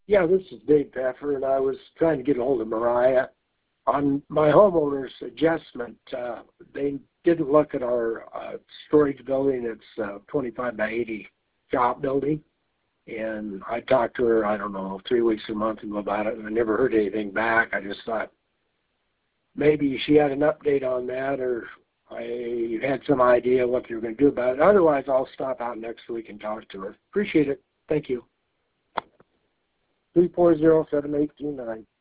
Yeah, this is Dave Pfeffer, and I was trying to get a hold of Mariah. On my homeowner's adjustment, they didn't look at our storage building. It's a 25 by 80 shop building. And I talked to her, I don't know, 3 weeks or a month ago about it, and I never heard anything back. I just thought maybe she had an update on that, or I had some idea what they were going to do about it. Otherwise, I'll stop out next week and talk to her. Appreciate it. Thank you. 340-7829.